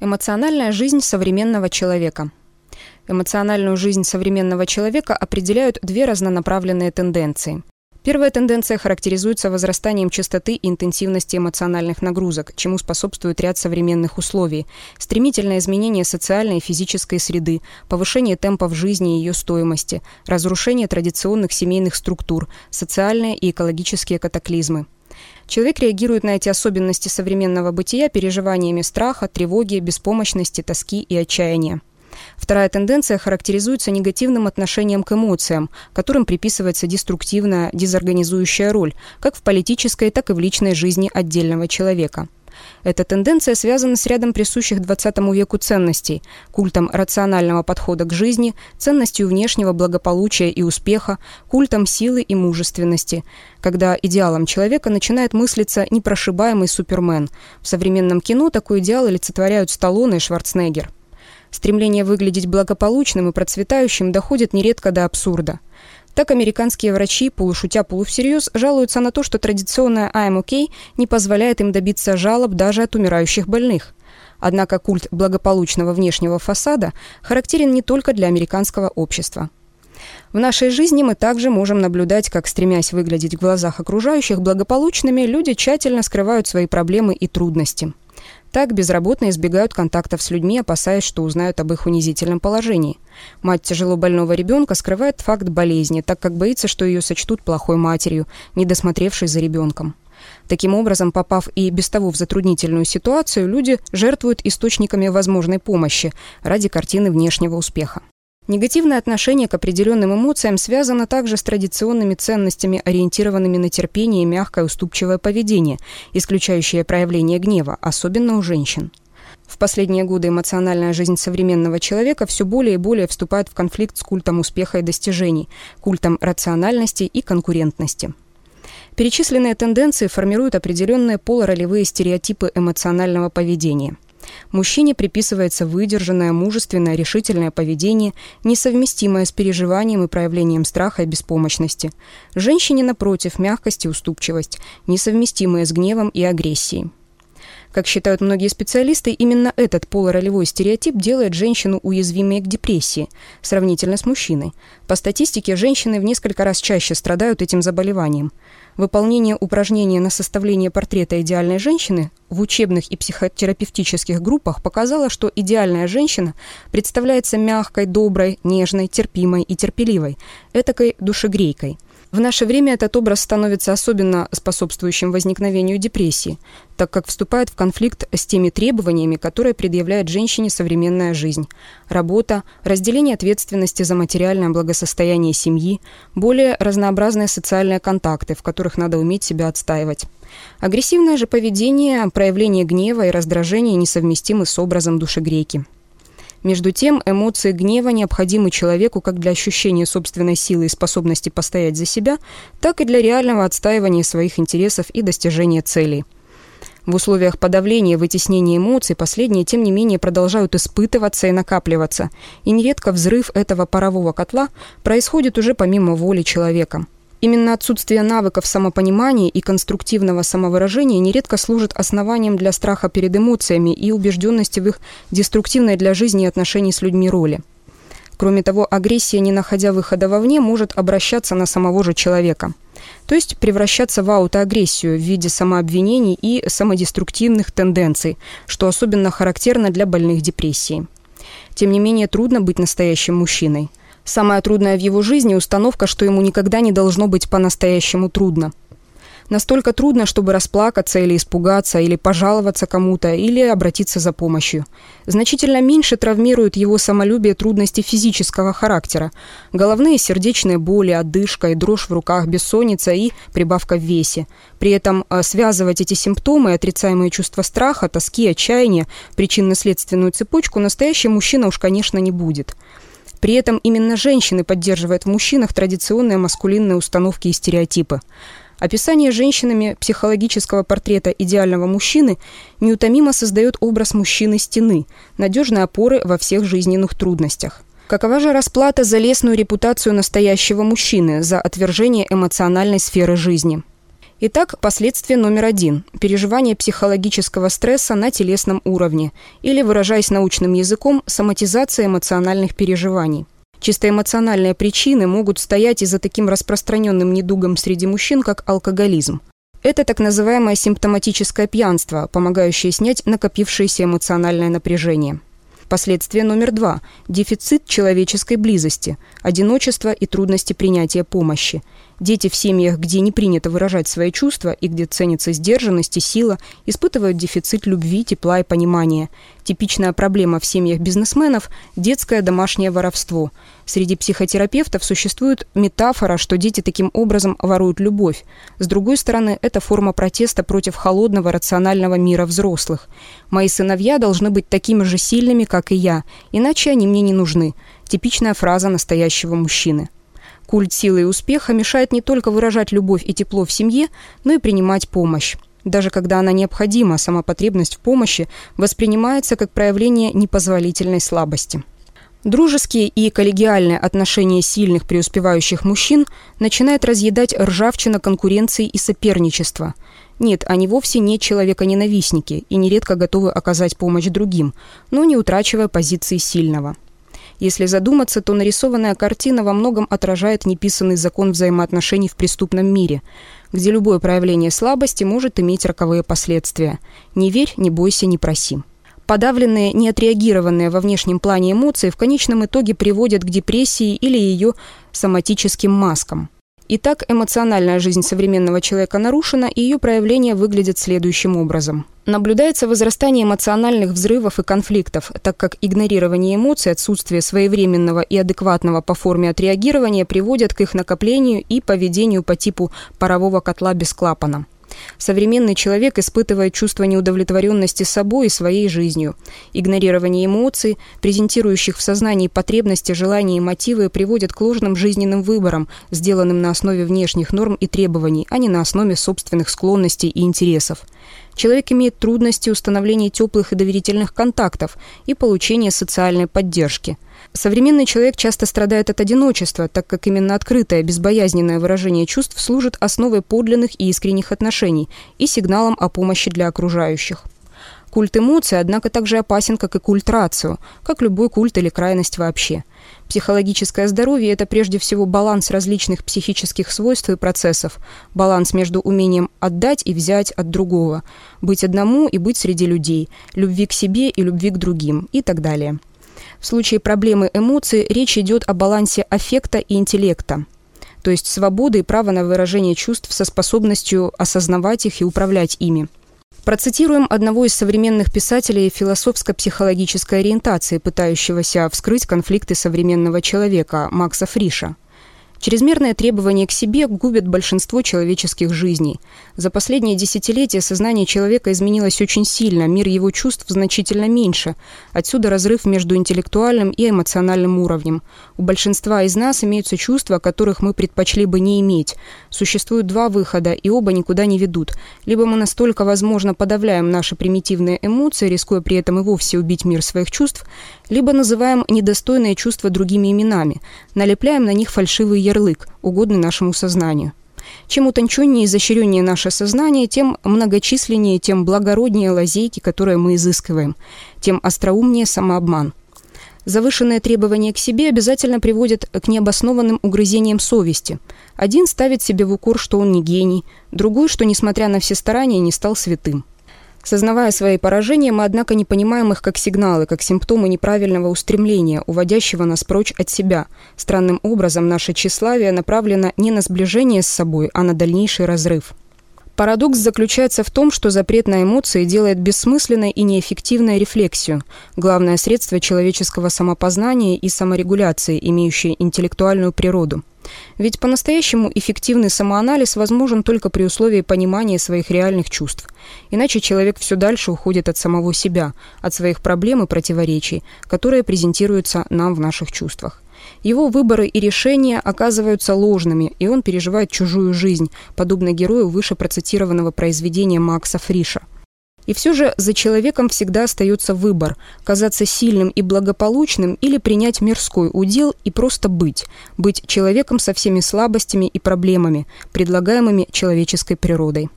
Эмоциональная жизнь современного человека. Эмоциональную жизнь современного человека определяют две разнонаправленные тенденции. Первая тенденция характеризуется возрастанием частоты и интенсивности эмоциональных нагрузок, чему способствует ряд современных условий: стремительное изменение социальной и физической среды, повышение темпов жизни и ее стоимости, разрушение традиционных семейных структур, социальные и экологические катаклизмы. Человек реагирует на эти особенности современного бытия переживаниями страха, тревоги, беспомощности, тоски и отчаяния. Вторая тенденция характеризуется негативным отношением к эмоциям, которым приписывается деструктивная, дезорганизующая роль, как в политической, так и в личной жизни отдельного человека. Эта тенденция связана с рядом присущих XX веку ценностей: культом рационального подхода к жизни, ценностью внешнего благополучия и успеха, культом силы и мужественности, когда идеалом человека начинает мыслиться непрошибаемый супермен. В современном кино такой идеал олицетворяют Сталлоне и Шварценеггер. Стремление выглядеть благополучным и процветающим доходит нередко до абсурда. Так американские врачи, полушутя полувсерьез, жалуются на то, что традиционная «I'm OK» не позволяет им добиться жалоб даже от умирающих больных. Однако культ благополучного внешнего фасада характерен не только для американского общества. В нашей жизни мы также можем наблюдать, как, стремясь выглядеть в глазах окружающих благополучными, люди тщательно скрывают свои проблемы и трудности. Так безработные избегают контактов с людьми, опасаясь, что узнают об их унизительном положении. Мать тяжело больного ребенка скрывает факт болезни, так как боится, что ее сочтут плохой матерью, не досмотревшей за ребенком. Таким образом, попав и без того в затруднительную ситуацию, люди жертвуют источниками возможной помощи ради картины внешнего успеха. Негативное отношение к определенным эмоциям связано также с традиционными ценностями, ориентированными на терпение и мягкое уступчивое поведение, исключающее проявление гнева, особенно у женщин. В последние годы эмоциональная жизнь современного человека все более и более вступает в конфликт с культом успеха и достижений, культом рациональности и конкурентности. Перечисленные тенденции формируют определенные полуролевые стереотипы эмоционального поведения. Мужчине приписывается выдержанное, мужественное, решительное поведение, несовместимое с переживанием и проявлением страха и беспомощности. Женщине, напротив, мягкость и уступчивость, несовместимые с гневом и агрессией. Как считают многие специалисты, именно этот полуролевой стереотип делает женщину уязвимой к депрессии, сравнительно с мужчиной. По статистике, женщины в несколько раз чаще страдают этим заболеванием. Выполнение упражнения на составление портрета идеальной женщины в учебных и психотерапевтических группах показало, что идеальная женщина представляется мягкой, доброй, нежной, терпимой и терпеливой, этакой душегрейкой. В наше время этот образ становится особенно способствующим возникновению депрессии, так как вступает в конфликт с теми требованиями, которые предъявляет женщине современная жизнь: работа, разделение ответственности за материальное благосостояние семьи, более разнообразные социальные контакты, в которых надо уметь себя отстаивать. Агрессивное же поведение, проявление гнева и раздражения несовместимы с образом душегрейки. Между тем, эмоции гнева необходимы человеку как для ощущения собственной силы и способности постоять за себя, так и для реального отстаивания своих интересов и достижения целей. В условиях подавления и вытеснения эмоций последние, тем не менее, продолжают испытываться и накапливаться, и нередко взрыв этого парового котла происходит уже помимо воли человека. Именно отсутствие навыков самопонимания и конструктивного самовыражения нередко служит основанием для страха перед эмоциями и убежденности в их деструктивной для жизни и отношений с людьми роли. Кроме того, агрессия, не находя выхода вовне, может обращаться на самого же человека, то есть превращаться в аутоагрессию в виде самообвинений и самодеструктивных тенденций, что особенно характерно для больных депрессией. Тем не менее, трудно быть настоящим мужчиной. Самое трудное в его жизни – установка, что ему никогда не должно быть по-настоящему трудно. Настолько трудно, чтобы расплакаться или испугаться, или пожаловаться кому-то, или обратиться за помощью. Значительно меньше травмируют его самолюбие трудности физического характера: головные и сердечные боли, одышка и дрожь в руках, бессонница и прибавка в весе. При этом связывать эти симптомы, отрицаемые чувства страха, тоски, отчаяния, причинно-следственную цепочку настоящий мужчина уж, конечно, не будет. При этом именно женщины поддерживают в мужчинах традиционные маскулинные установки и стереотипы. Описание женщинами психологического портрета идеального мужчины неутомимо создает образ мужчины-стены, надежной опоры во всех жизненных трудностях. Какова же расплата за лестную репутацию настоящего мужчины, за отвержение эмоциональной сферы жизни? Итак, последствие номер 1 – переживание психологического стресса на телесном уровне, или, выражаясь научным языком, соматизация эмоциональных переживаний. Чисто эмоциональные причины могут стоять и за таким распространенным недугом среди мужчин, как алкоголизм. Это так называемое симптоматическое пьянство, помогающее снять накопившееся эмоциональное напряжение. Последствие номер 2 – дефицит человеческой близости, одиночество и трудности принятия помощи. Дети в семьях, где не принято выражать свои чувства и где ценится сдержанность и сила, испытывают дефицит любви, тепла и понимания. Типичная проблема в семьях бизнесменов – детское домашнее воровство. Среди психотерапевтов существует метафора, что дети таким образом воруют любовь. С другой стороны, это форма протеста против холодного, рационального мира взрослых. «Мои сыновья должны быть такими же сильными, как и я, иначе они мне не нужны». Типичная фраза настоящего мужчины. Культ силы и успеха мешает не только выражать любовь и тепло в семье, но и принимать помощь. Даже когда она необходима, сама потребность в помощи воспринимается как проявление непозволительной слабости. Дружеские и коллегиальные отношения сильных преуспевающих мужчин начинает разъедать ржавчина конкуренции и соперничества. Нет, они вовсе не человеконенавистники и нередко готовы оказать помощь другим, но не утрачивая позиции сильного. Если задуматься, то нарисованная картина во многом отражает неписанный закон взаимоотношений в преступном мире, где любое проявление слабости может иметь роковые последствия. Не верь, не бойся, не проси. Подавленные, неотреагированные во внешнем плане эмоции в конечном итоге приводят к депрессии или ее соматическим маскам. Итак, эмоциональная жизнь современного человека нарушена, и ее проявления выглядят следующим образом. Наблюдается возрастание эмоциональных взрывов и конфликтов, так как игнорирование эмоций, отсутствие своевременного и адекватного по форме отреагирования приводят к их накоплению и поведению по типу парового котла без клапана. Современный человек испытывает чувство неудовлетворенности собой и своей жизнью. Игнорирование эмоций, презентирующих в сознании потребности, желания и мотивы, приводит к ложным жизненным выборам, сделанным на основе внешних норм и требований, а не на основе собственных склонностей и интересов. Человек имеет трудности установления теплых и доверительных контактов и получения социальной поддержки. Современный человек часто страдает от одиночества, так как именно открытое, безбоязненное выражение чувств служит основой подлинных и искренних отношений и сигналом о помощи для окружающих. Культ эмоций, однако, также опасен, как и культ рацио, как любой культ или крайность вообще. Психологическое здоровье – это прежде всего баланс различных психических свойств и процессов, баланс между умением отдать и взять от другого, быть одному и быть среди людей, любви к себе и любви к другим и так далее. В случае проблемы эмоций речь идет о балансе аффекта и интеллекта, то есть свободы и права на выражение чувств со способностью осознавать их и управлять ими. Процитируем одного из современных писателей философско-психологической ориентации, пытающегося вскрыть конфликты современного человека, Макса Фриша. Чрезмерное требование к себе губит большинство человеческих жизней. За последние десятилетия сознание человека изменилось очень сильно, мир его чувств значительно меньше. Отсюда разрыв между интеллектуальным и эмоциональным уровнем. У большинства из нас имеются чувства, которых мы предпочли бы не иметь. Существует два выхода, и оба никуда не ведут. Либо мы настолько, возможно, подавляем наши примитивные эмоции, рискуя при этом и вовсе убить мир своих чувств, либо называем недостойные чувства другими именами, налепляем на них фальшивый ярлык, угодный нашему сознанию. Чем утонченнее и изощреннее наше сознание, тем многочисленнее, тем благороднее лазейки, которые мы изыскиваем, тем остроумнее самообман. Завышенные требования к себе обязательно приводят к необоснованным угрызениям совести. Один ставит себе в укор, что он не гений, другой, что, несмотря на все старания, не стал святым. Сознавая свои поражения, мы, однако, не понимаем их как сигналы, как симптомы неправильного устремления, уводящего нас прочь от себя. Странным образом наше тщеславие направлено не на сближение с собой, а на дальнейший разрыв. Парадокс заключается в том, что запрет на эмоции делает бессмысленной и неэффективной рефлексию, главное средство человеческого самопознания и саморегуляции, имеющее интеллектуальную природу. Ведь по-настоящему эффективный самоанализ возможен только при условии понимания своих реальных чувств. Иначе человек все дальше уходит от самого себя, от своих проблем и противоречий, которые презентируются нам в наших чувствах. Его выборы и решения оказываются ложными, и он переживает чужую жизнь, подобно герою выше процитированного произведения Макса Фриша. И все же за человеком всегда остается выбор – казаться сильным и благополучным или принять мирской удел и просто быть человеком со всеми слабостями и проблемами, предлагаемыми человеческой природой.